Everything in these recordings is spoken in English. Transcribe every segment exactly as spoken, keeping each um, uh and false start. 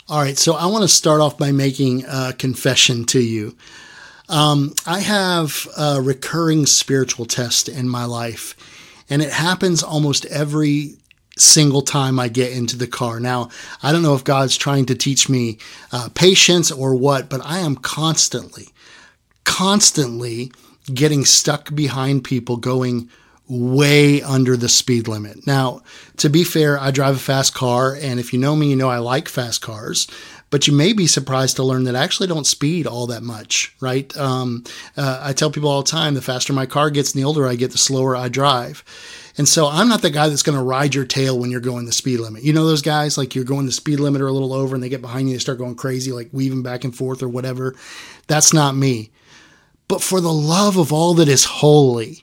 All right, so I want to start off by making a confession to you. Um, I have a recurring spiritual test in my life, and it happens almost every single time I get into the car. Now, I don't know if God's trying to teach me uh, patience or what, but I am constantly, constantly getting stuck behind people going way under the speed limit. Now, to be fair, I drive a fast car, and if you know me, you know I like fast cars, but you may be surprised to learn that I actually don't speed all that much, right? Um, uh, I tell people all the time, the faster my car gets and the older I get, the slower I drive. And so I'm not the guy that's going to ride your tail when you're going the speed limit. You know those guys, like you're going the speed limit or a little over and they get behind you and they start going crazy, like weaving back and forth or whatever. That's not me. But for the love of all that is holy,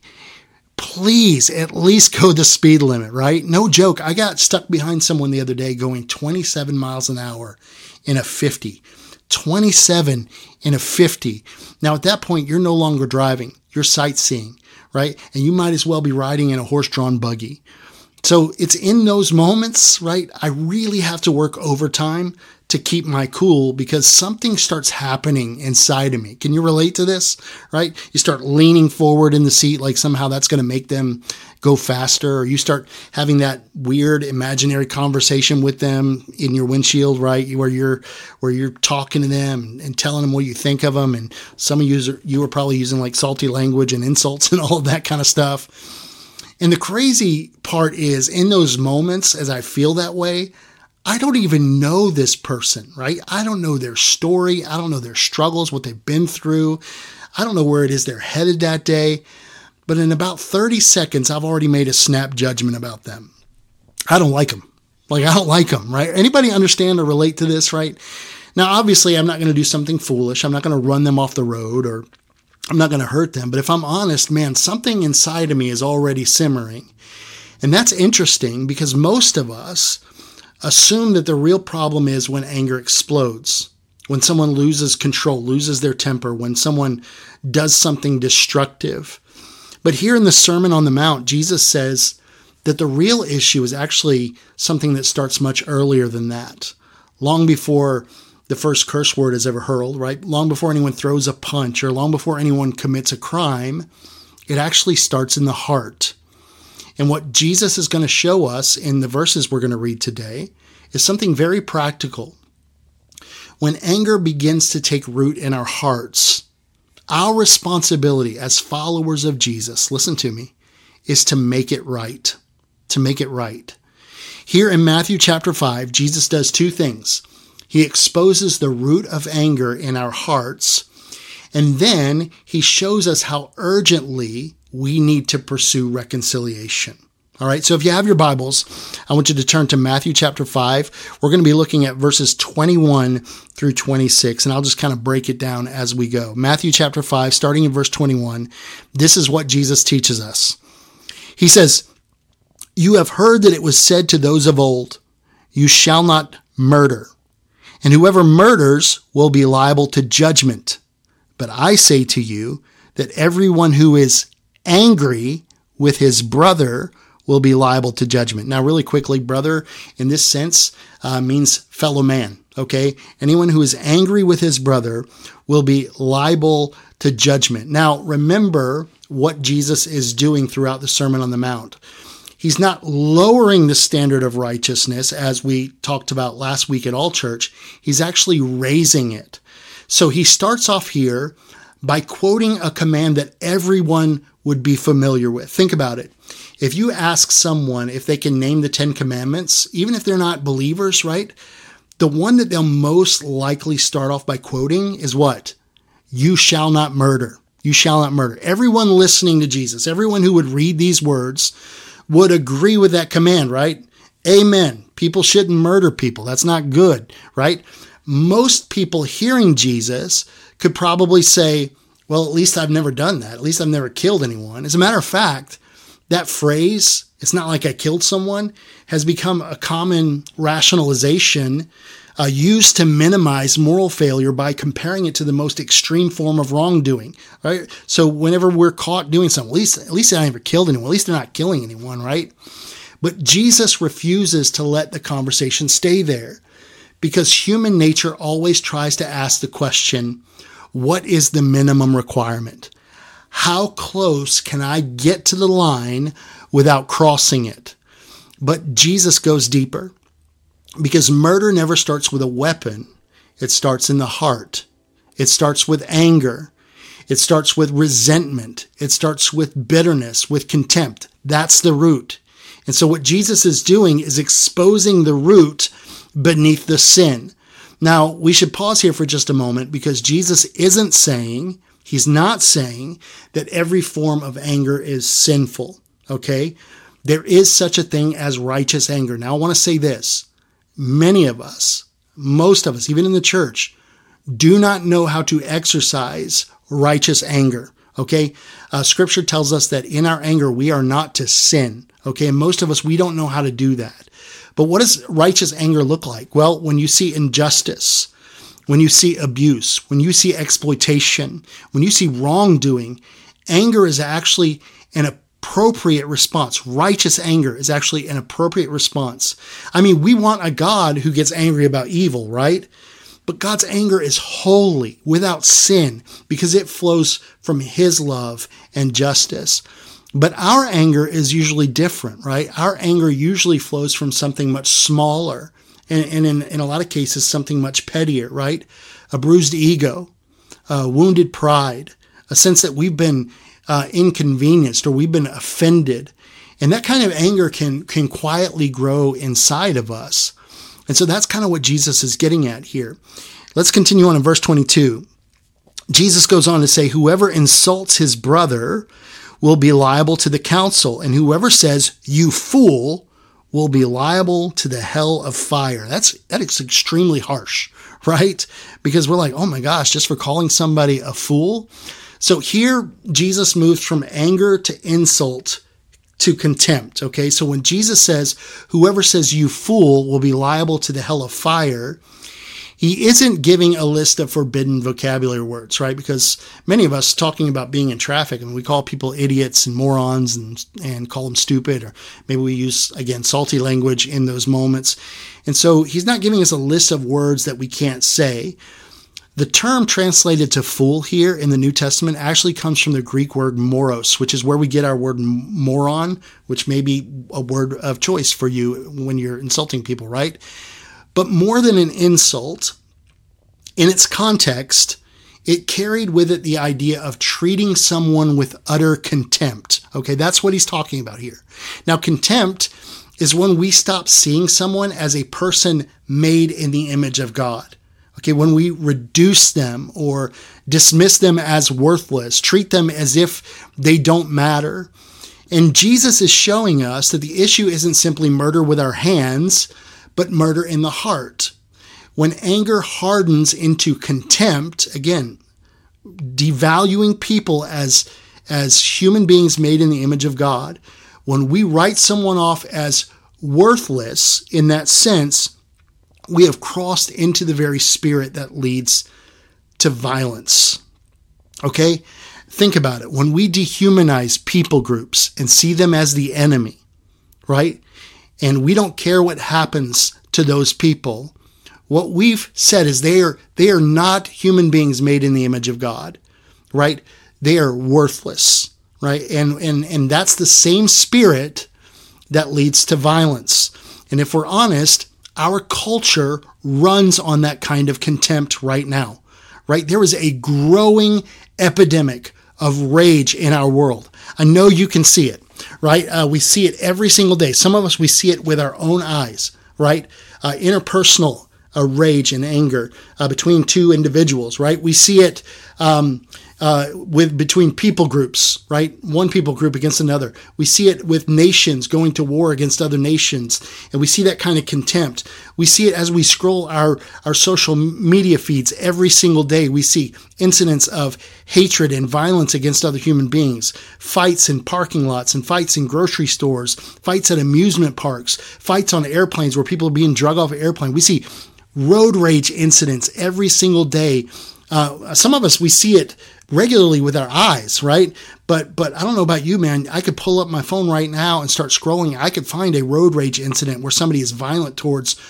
please at least go the speed limit, right? No joke. I got stuck behind someone the other day going twenty-seven miles an hour in a fifty. twenty-seven in a fifty. Now, at that point, you're no longer driving. You're sightseeing, right? And you might as well be riding in a horse-drawn buggy. So it's in those moments, right? I really have to work overtime to keep my cool because something starts happening inside of me. Can you relate to this, right? You start leaning forward in the seat like somehow that's going to make them go faster, or you start having that weird imaginary conversation with them in your windshield, right? Where you're where you're talking to them and telling them what you think of them. And some of you, you are probably using like salty language and insults and all of that kind of stuff. And the crazy part is in those moments, as I feel that way, I don't even know this person, right? I don't know their story. I don't know their struggles, what they've been through. I don't know where it is they're headed that day. But in about thirty seconds, I've already made a snap judgment about them. I don't like them. Like, I don't like them, right? Anybody understand or relate to this, right? Now, obviously, I'm not going to do something foolish. I'm not going to run them off the road, or I'm not going to hurt them. But if I'm honest, man, something inside of me is already simmering. And that's interesting because most of us assume that the real problem is when anger explodes, when someone loses control, loses their temper, when someone does something destructive. But here in the Sermon on the Mount, Jesus says that the real issue is actually something that starts much earlier than that. Long before the first curse word is ever hurled, right? Long before anyone throws a punch or long before anyone commits a crime, it actually starts in the heart. And what Jesus is going to show us in the verses we're going to read today is something very practical. When anger begins to take root in our hearts, our responsibility as followers of Jesus, listen to me, is to make it right. To make it right. Here in Matthew chapter five, Jesus does two things. He exposes the root of anger in our hearts, and then he shows us how urgently we need to pursue reconciliation. All right, so if you have your Bibles, I want you to turn to Matthew chapter five. We're going to be looking at verses twenty-one through twenty-six, and I'll just kind of break it down as we go. Matthew chapter five, starting in verse twenty-one, this is what Jesus teaches us. He says, "You have heard that it was said to those of old, 'You shall not murder, and whoever murders will be liable to judgment. But I say to you that everyone who is angry with his brother will be liable to judgment.'" Now, really quickly, brother in this sense uh, means fellow man, okay? Anyone who is angry with his brother will be liable to judgment. Now, remember what Jesus is doing throughout the Sermon on the Mount. He's not lowering the standard of righteousness, as we talked about last week at All Church. He's actually raising it. So he starts off here by quoting a command that everyone would be familiar with. Think about it. If you ask someone if they can name the Ten Commandments, even if they're not believers, right? The one that they'll most likely start off by quoting is what? You shall not murder. You shall not murder. Everyone listening to Jesus, everyone who would read these words would agree with that command, right? Amen. People shouldn't murder people. That's not good, right? Most people hearing Jesus could probably say, well, at least I've never done that. At least I've never killed anyone. As a matter of fact, that phrase, "it's not like I killed someone," has become a common rationalization uh, used to minimize moral failure by comparing it to the most extreme form of wrongdoing, right? So whenever we're caught doing something, at least, at least I never killed anyone. At least they're not killing anyone, right? But Jesus refuses to let the conversation stay there, because human nature always tries to ask the question, what is the minimum requirement? How close can I get to the line without crossing it? But Jesus goes deeper, because murder never starts with a weapon. It starts in the heart. It starts with anger. It starts with resentment. It starts with bitterness, with contempt. That's the root. And so what Jesus is doing is exposing the root beneath the sin. Now, we should pause here for just a moment, because Jesus isn't saying, he's not saying that every form of anger is sinful, okay? There is such a thing as righteous anger. Now, I want to say this. Many of us, most of us, even in the church, do not know how to exercise righteous anger, okay? Uh, scripture tells us that in our anger, we are not to sin, okay? And most of us, we don't know how to do that. But what does righteous anger look like? Well, when you see injustice, when you see abuse, when you see exploitation, when you see wrongdoing, anger is actually an appropriate response. Righteous anger is actually an appropriate response. I mean, we want a God who gets angry about evil, right? But God's anger is holy, without sin, because it flows from his love and justice. But our anger is usually different, right? Our anger usually flows from something much smaller, and, and in, in a lot of cases, something much pettier, right? A bruised ego, a wounded pride, a sense that we've been uh, inconvenienced or we've been offended. And that kind of anger can, can quietly grow inside of us. And so that's kind of what Jesus is getting at here. Let's continue on in verse twenty-two. Jesus goes on to say, whoever insults his brother will be liable to the council, and whoever says, you fool, will be liable to the hell of fire. That's, that is extremely harsh, right? Because we're like, oh my gosh, just for calling somebody a fool. So here, Jesus moves from anger to insult to contempt, okay? So when Jesus says, whoever says you fool will be liable to the hell of fire, he isn't giving a list of forbidden vocabulary words, right? Because many of us talking about being in traffic, and we call people idiots and morons and, and call them stupid, or maybe we use, again, salty language in those moments. And so he's not giving us a list of words that we can't say. The term translated to fool here in the New Testament actually comes from the Greek word moros, which is where we get our word moron, which may be a word of choice for you when you're insulting people, right? But more than an insult, in its context, it carried with it the idea of treating someone with utter contempt. Okay, that's what he's talking about here. Now, contempt is when we stop seeing someone as a person made in the image of God. Okay, when we reduce them or dismiss them as worthless, treat them as if they don't matter. And Jesus is showing us that the issue isn't simply murder with our hands, but murder in the heart. When anger hardens into contempt, again, devaluing people as, as human beings made in the image of God, when we write someone off as worthless in that sense, we have crossed into the very spirit that leads to violence. Okay? Think about it. When we dehumanize people groups and see them as the enemy, right? And we don't care what happens to those people, what we've said is they are, they are not human beings made in the image of God, right? They are worthless, right? And, and, and that's the same spirit that leads to violence. And if we're honest, our culture runs on that kind of contempt right now, right? There is a growing epidemic of rage in our world. I know you can see it, right? Uh, we see it every single day. Some of us, we see it with our own eyes, right? Uh, interpersonal uh, rage and anger uh, between two individuals, right? We see it um, uh, with between people groups, right? One people group against another. We see it with nations going to war against other nations, and we see that kind of contempt. We see it as we scroll our, our social media feeds every single day. We see incidents of hatred and violence against other human beings, fights in parking lots and fights in grocery stores, fights at amusement parks, fights on airplanes where people are being drug off an airplane. We see road rage incidents every single day. Uh, some of us, we see it regularly with our eyes, right? But but I don't know about you, man. I could pull up my phone right now and start scrolling. I could find a road rage incident where somebody is violent towards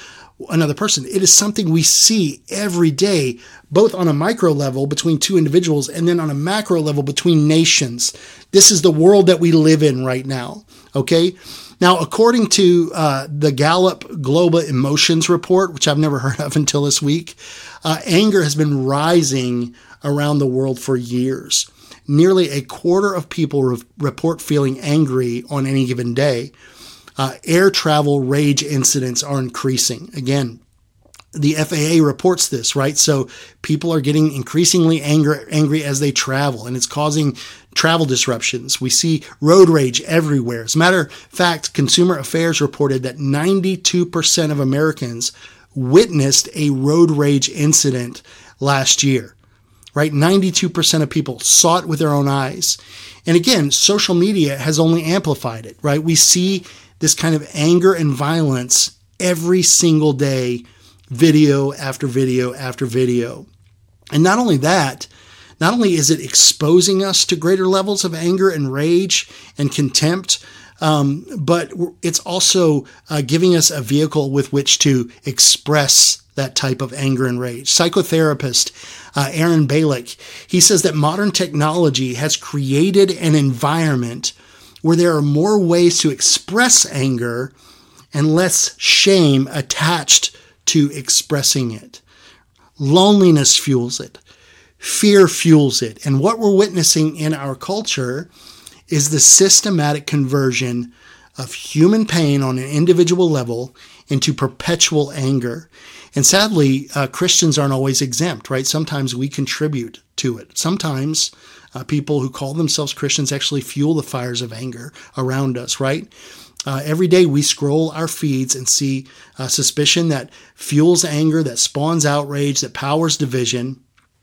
another person. It is something we see every day, both on a micro level between two individuals and then on a macro level between nations. This is the world that we live in right now. Okay. Now, according to uh, the Gallup Global Emotions Report, which I've never heard of until this week, uh, anger has been rising around the world for years. Nearly a quarter of people re- report feeling angry on any given day. Uh, air travel rage incidents are increasing. Again, the F A A reports this, right? So people are getting increasingly angry, angry as they travel, and it's causing travel disruptions. We see road rage everywhere. As a matter of fact, Consumer Affairs reported that ninety-two percent of Americans witnessed a road rage incident last year. Right? ninety-two percent of people saw it with their own eyes. And again, social media has only amplified it, right? We see this kind of anger and violence every single day, video after video after video. And not only that, not only is it exposing us to greater levels of anger and rage and contempt, um, but it's also uh, giving us a vehicle with which to express that type of anger and rage. Psychotherapist uh, Aaron Balick, he says that modern technology has created an environment where there are more ways to express anger and less shame attached to expressing it. Loneliness fuels it. Fear fuels it. And what we're witnessing in our culture is the systematic conversion of human pain on an individual level into perpetual anger. And sadly, uh, Christians aren't always exempt, right? Sometimes we contribute to it. Sometimes uh, people who call themselves Christians actually fuel the fires of anger around us, right? Uh, every day we scroll our feeds and see uh, suspicion that fuels anger, that spawns outrage, that powers division.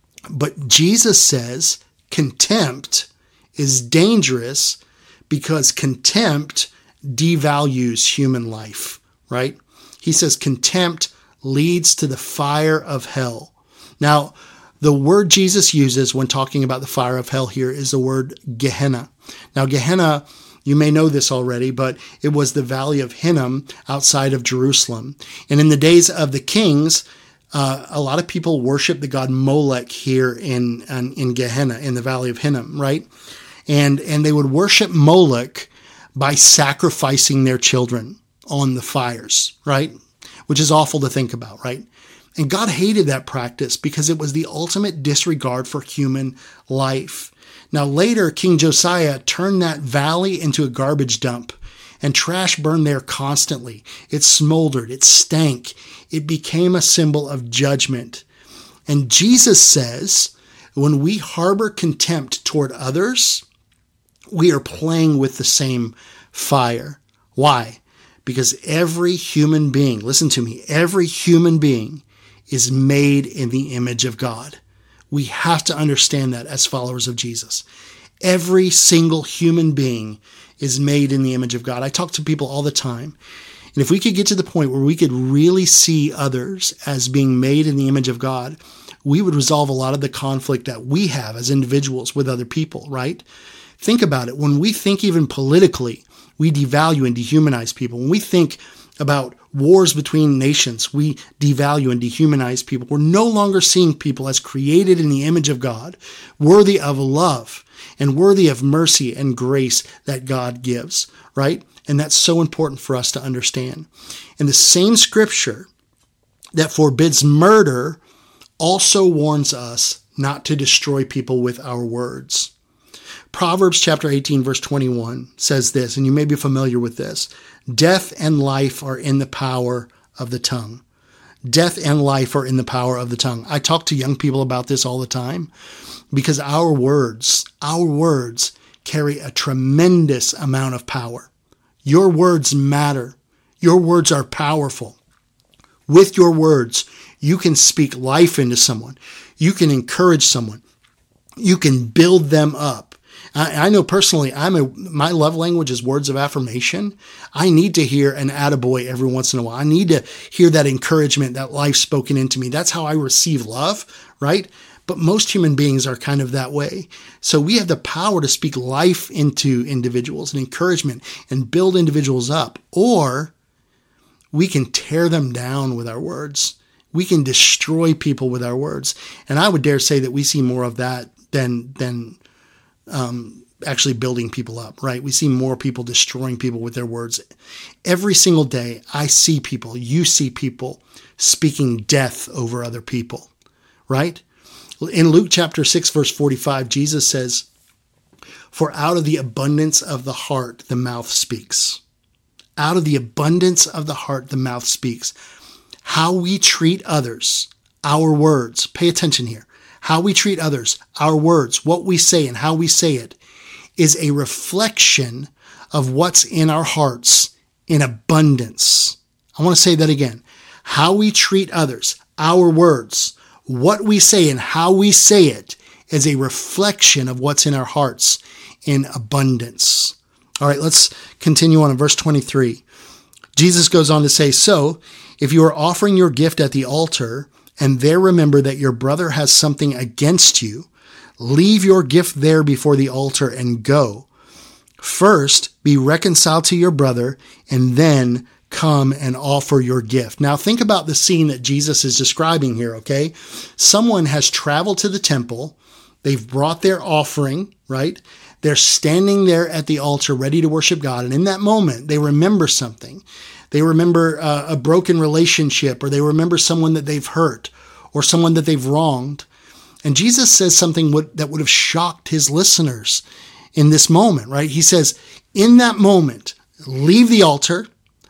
But Jesus says contempt is dangerous because contempt devalues human life, right? He says contempt leads to the fire of hell. Now, the word Jesus uses when talking about the fire of hell here is the word Gehenna. Now, Gehenna, you may know this already, but it was the valley of Hinnom outside of Jerusalem. And in the days of the kings, uh, a lot of people worship the god Molech here in, in, in Gehenna, in the valley of Hinnom, right? And, and they would worship Molech by sacrificing their children on the fires, right? Which is awful to think about, right? And God hated that practice because it was the ultimate disregard for human life. Now later, King Josiah turned that valley into a garbage dump, and trash burned there constantly. It smoldered, it stank, it became a symbol of judgment. And Jesus says, when we harbor contempt toward others, we are playing with the same fire. Why? Because every human being, listen to me, every human being is made in the image of God. We have to understand that as followers of Jesus. Every single human being is made in the image of God. I talk to people all the time. And if we could get to the point where we could really see others as being made in the image of God, we would resolve a lot of the conflict that we have as individuals with other people, right? Think about it. When we think even politically, we devalue and dehumanize people. When we think about wars between nations, we devalue and dehumanize people. We're no longer seeing people as created in the image of God, worthy of love and worthy of mercy and grace that God gives, right? And that's so important for us to understand. And the same scripture that forbids murder also warns us not to destroy people with our words. Proverbs chapter eighteen, verse twenty-one says this, and you may be familiar with this. Death and life are in the power of the tongue. Death and life are in the power of the tongue. I talk to young people about this all the time because our words, our words carry a tremendous amount of power. Your words matter. Your words are powerful. With your words, you can speak life into someone. You can encourage someone. You can build them up. I, I know personally, I'm a, my love language is words of affirmation. I need to hear an attaboy every once in a while. I need to hear that encouragement, that life spoken into me. That's how I receive love, right? But most human beings are kind of that way. So we have the power to speak life into individuals and encouragement and build individuals up. Or we can tear them down with our words. We can destroy people with our words. And I would dare say that we see more of that than, than um, actually building people up, right? We see more people destroying people with their words. Every single day, I see people, you see people speaking death over other people, right? In Luke chapter six, verse forty-five, Jesus says, "For out of the abundance of the heart, the mouth speaks." Out of the abundance of the heart, the mouth speaks. How we treat others, our words, pay attention here. How we treat others, our words, what we say and how we say it, is a reflection of what's in our hearts in abundance. I want to say that again. How we treat others, our words, what we say and how we say it is a reflection of what's in our hearts in abundance. All right, let's continue on in verse twenty-three. Jesus goes on to say, "So, if you are offering your gift at the altar and there remember that your brother has something against you, leave your gift there before the altar and go. First, be reconciled to your brother and then come and offer your gift." Now think about the scene that Jesus is describing here, okay? Someone has traveled to the temple. They've brought their offering, right? They're standing there at the altar ready to worship God. And in that moment, they remember something. They remember uh, a broken relationship, or they remember someone that they've hurt or someone that they've wronged. And Jesus says something would, that would have shocked his listeners in this moment, right? He says, in that moment, leave the altar,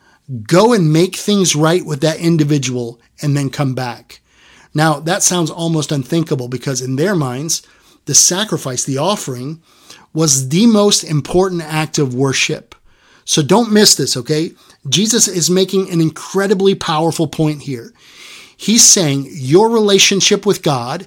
go and make things right with that individual, and then come back. Now, that sounds almost unthinkable because in their minds, the sacrifice, the offering, was the most important act of worship. So don't miss this, okay? Jesus is making an incredibly powerful point here. He's saying your relationship with God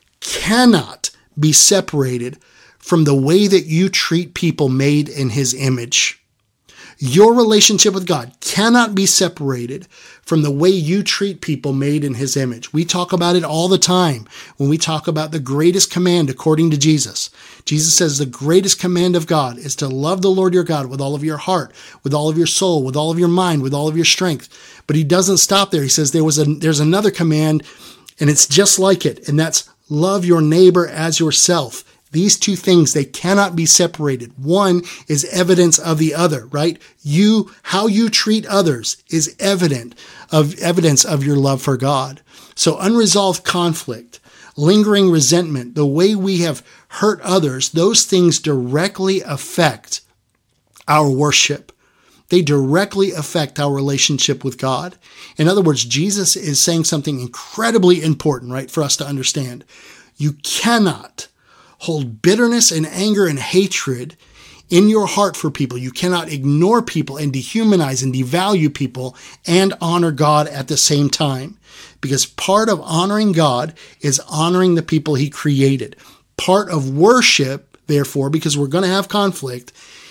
cannot be separated from the way that you treat people made in his image. Your relationship with God cannot be separated from the way you treat people made in his image. We talk about it all the time when we talk about the greatest command according to Jesus. Jesus says the greatest command of God is to love the Lord your God with all of your heart, with all of your soul, with all of your mind, with all of your strength. But he doesn't stop there. He says there was a, there's another command, and it's just like it, and that's love your neighbor as yourself. These two things, they cannot be separated. One is evidence of the other, right? You, how you treat others is evident of evidence of your love for God. So unresolved conflict, lingering resentment, the way we have hurt others, those things directly affect our worship. They directly affect our relationship with God. In other words, Jesus is saying something incredibly important, right, for us to understand. You cannot hold bitterness and anger and hatred in your heart for people. You cannot ignore people and dehumanize and devalue people and honor God at the same time. Because part of honoring God is honoring the people he created. Part of worship, therefore, because we're going to have conflict,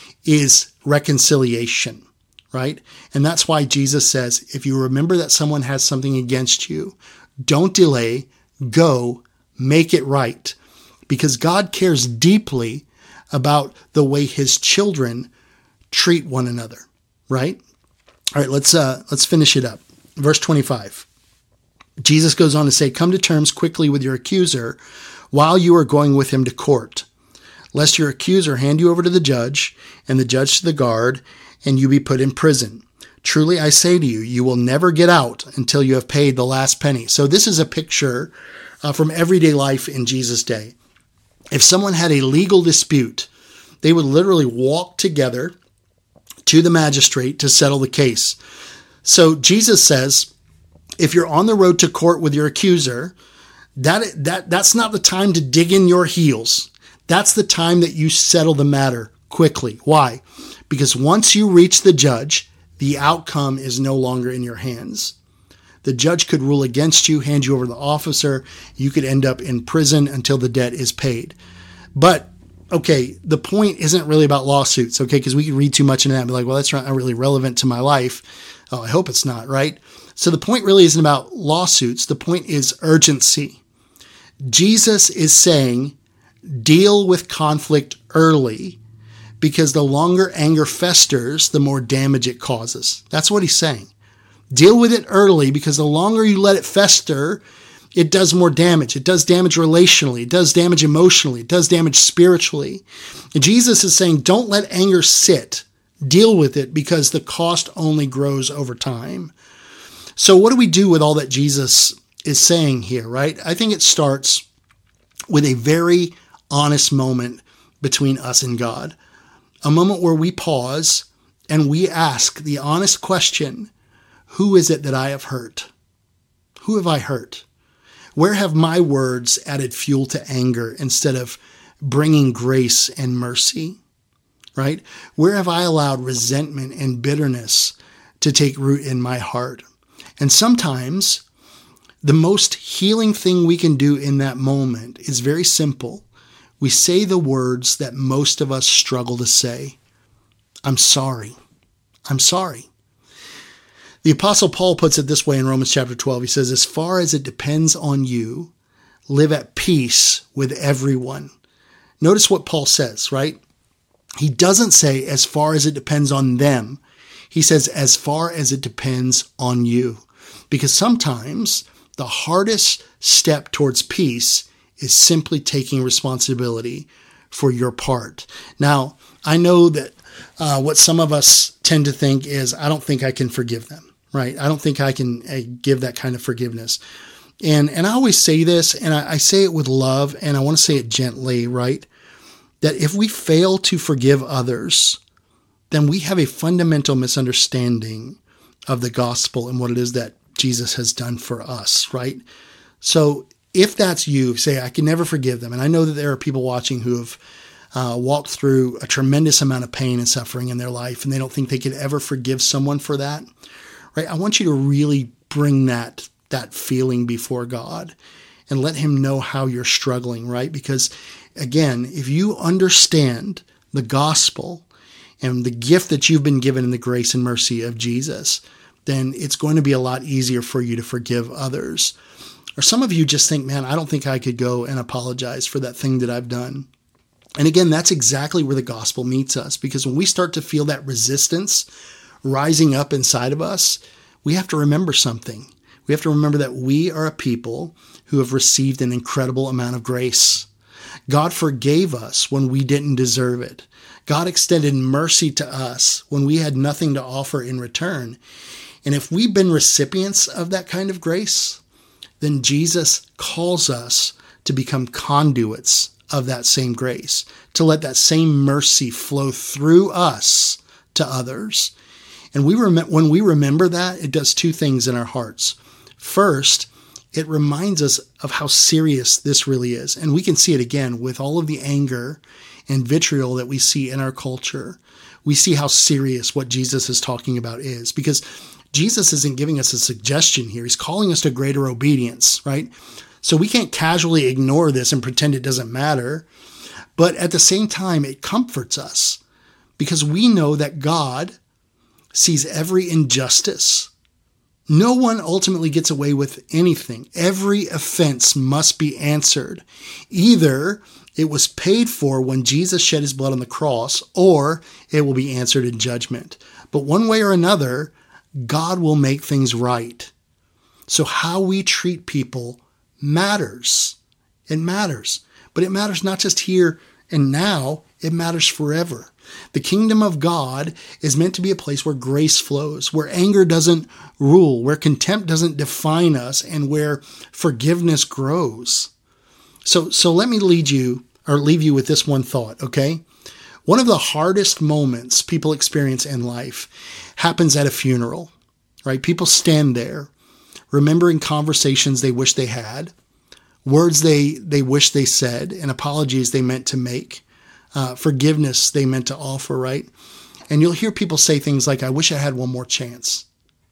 is reconciliation, right? And that's why Jesus says, if you remember that someone has something against you, don't delay, go, make it right. Because God cares deeply about the way his children treat one another, right? All right, let's uh, let's finish it up. Verse twenty-five. Jesus goes on to say, "Come to terms quickly with your accuser while you are going with him to court, lest your accuser hand you over to the judge, and the judge to the guard, and you be put in prison. Truly, I say to you, you will never get out until you have paid the last penny." So this is a picture uh, from everyday life in Jesus' day. If someone had a legal dispute, they would literally walk together to the magistrate to settle the case. So Jesus says, if you're on the road to court with your accuser, that, that, that's not the time to dig in your heels. That's the time that you settle the matter quickly. Why? Because once you reach the judge, the outcome is no longer in your hands. The judge could rule against you, hand you over to the officer. You could end up in prison until the debt is paid. But, okay, the point isn't really about lawsuits, okay? Because we could read too much into that and be like, well, that's not really relevant to my life. Oh, I hope it's not, right? So the point really isn't about lawsuits. The point is urgency. Jesus is saying, deal with conflict early, because the longer anger festers, the more damage it causes. That's what he's saying. Deal with it early, because the longer you let it fester, it does more damage. It does damage relationally. It does damage emotionally. It does damage spiritually. And Jesus is saying, don't let anger sit. Deal with it, because the cost only grows over time. So what do we do with all that Jesus is saying here, right? I think it starts with a very honest moment between us and God. A moment where we pause and we ask the honest question, who is it that I have hurt? Who have I hurt? Where have my words added fuel to anger instead of bringing grace and mercy? Right? Where have I allowed resentment and bitterness to take root in my heart? And sometimes the most healing thing we can do in that moment is very simple. We say the words that most of us struggle to say. I'm sorry. I'm sorry. The Apostle Paul puts it this way in Romans chapter twelve. He says, as far as it depends on you, live at peace with everyone. Notice what Paul says, right? He doesn't say as far as it depends on them. He says as far as it depends on you. Because sometimes the hardest step towards peace is simply taking responsibility for your part. Now, I know that uh, what some of us tend to think is, I don't think I can forgive them. Right? I don't think I can uh, give that kind of forgiveness. And and I always say this, and I, I say it with love, and I want to say it gently, right? That if we fail to forgive others, then we have a fundamental misunderstanding of the gospel and what it is that Jesus has done for us, right? So if that's you, say, I can never forgive them. And I know that there are people watching who have uh, walked through a tremendous amount of pain and suffering in their life, and they don't think they could ever forgive someone for that. Right? I want you to really bring that, that feeling before God and let him know how you're struggling, right? Because again, if you understand the gospel and the gift that you've been given in the grace and mercy of Jesus, then it's going to be a lot easier for you to forgive others. Or some of you just think, man, I don't think I could go and apologize for that thing that I've done. And again, that's exactly where the gospel meets us, because when we start to feel that resistance rising up inside of us, we have to remember something. We have to remember that we are a people who have received an incredible amount of grace. God forgave us when we didn't deserve it. God extended mercy to us when we had nothing to offer in return. And if we've been recipients of that kind of grace, then Jesus calls us to become conduits of that same grace, to let that same mercy flow through us to others. And we rem- when we remember that, it does two things in our hearts. First, it reminds us of how serious this really is. And we can see it again with all of the anger and vitriol that we see in our culture. We see how serious what Jesus is talking about is, because Jesus isn't giving us a suggestion here. He's calling us to greater obedience, right? So we can't casually ignore this and pretend it doesn't matter. But at the same time, it comforts us because we know that God sees every injustice. No one ultimately gets away with anything. Every offense must be answered. Either it was paid for when Jesus shed his blood on the cross, or it will be answered in judgment. But one way or another, God will make things right. So how we treat people matters. It matters. But it matters not just here and now, it matters forever. The kingdom of God is meant to be a place where grace flows, where anger doesn't rule, where contempt doesn't define us, and where forgiveness grows. So, so let me lead you or leave you with this one thought, okay? One of the hardest moments people experience in life happens at a funeral, right? People stand there remembering conversations they wish they had, words they, they wish they said, and apologies they meant to make. Uh, forgiveness they meant to offer, right? And you'll hear people say things like, I wish I had one more chance.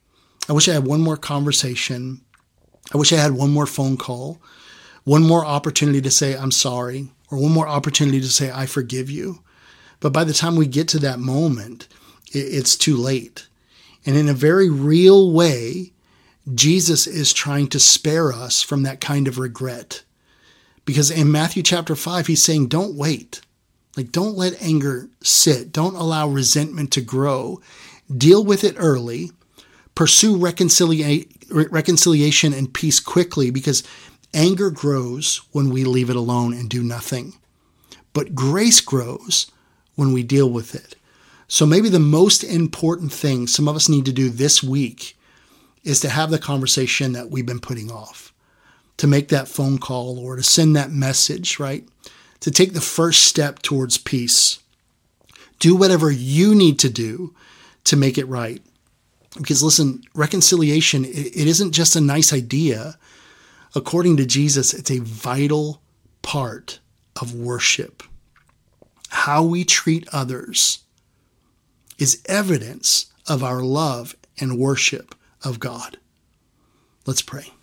I wish I had one more conversation. I wish I had one more phone call, one more opportunity to say, I'm sorry, or one more opportunity to say, I forgive you. But by the time we get to that moment, it, it's too late. And in a very real way, Jesus is trying to spare us from that kind of regret. Because in Matthew chapter five, he's saying, don't wait. Like, don't let anger sit. Don't allow resentment to grow. Deal with it early. Pursue reconcilia- reconciliation and peace quickly, because anger grows when we leave it alone and do nothing. But grace grows when we deal with it. So maybe the most important thing some of us need to do this week is to have the conversation that we've been putting off, to make that phone call or to send that message, right? To take the first step towards peace. Do whatever you need to do to make it right. Because listen, reconciliation, it isn't just a nice idea. According to Jesus, it's a vital part of worship. How we treat others is evidence of our love and worship of God. Let's pray.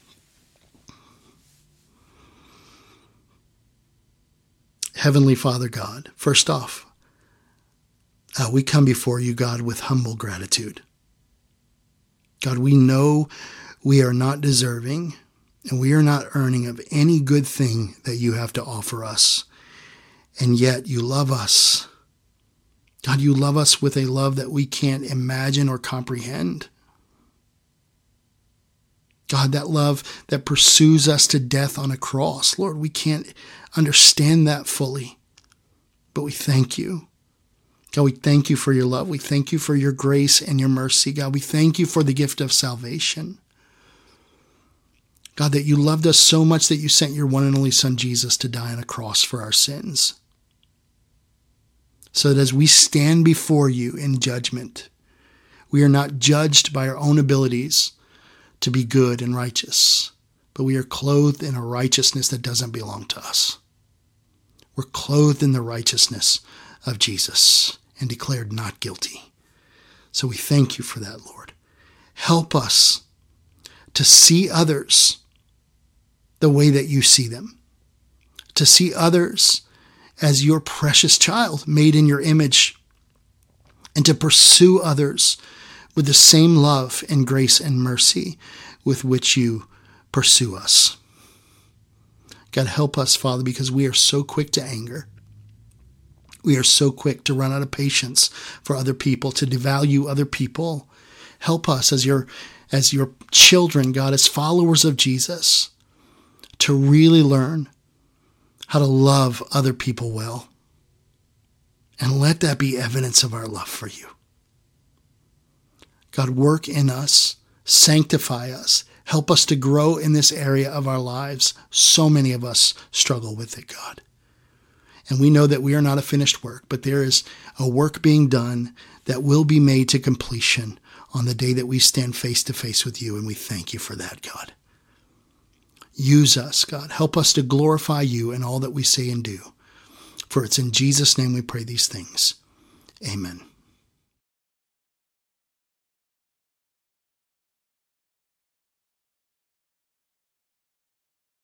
Heavenly Father God, first off, uh, we come before you, God, with humble gratitude. God, we know we are not deserving and we are not earning of any good thing that you have to offer us. And yet you love us. God, you love us with a love that we can't imagine or comprehend. God, that love that pursues us to death on a cross. Lord, we can't understand that fully, but we thank you. God, we thank you for your love. We thank you for your grace and your mercy. God, we thank you for the gift of salvation. God, that you loved us so much that you sent your one and only Son, Jesus, to die on a cross for our sins. So that as we stand before you in judgment, we are not judged by our own abilities to be good and righteous, but we are clothed in a righteousness that doesn't belong to us. We're clothed in the righteousness of Jesus and declared not guilty. So we thank you for that, Lord. Help us to see others the way that you see them, to see others as your precious child made in your image, and to pursue others with the same love and grace and mercy with which you pursue us. God, help us, Father, because we are so quick to anger. We are so quick to run out of patience for other people, to devalue other people. Help us as your, as your children, God, as followers of Jesus, to really learn how to love other people well. And let that be evidence of our love for you. God, work in us, sanctify us, help us to grow in this area of our lives. So many of us struggle with it, God. And we know that we are not a finished work, but there is a work being done that will be made to completion on the day that we stand face to face with you. And we thank you for that, God. Use us, God. Help us to glorify you in all that we say and do. For it's in Jesus' name we pray these things. Amen.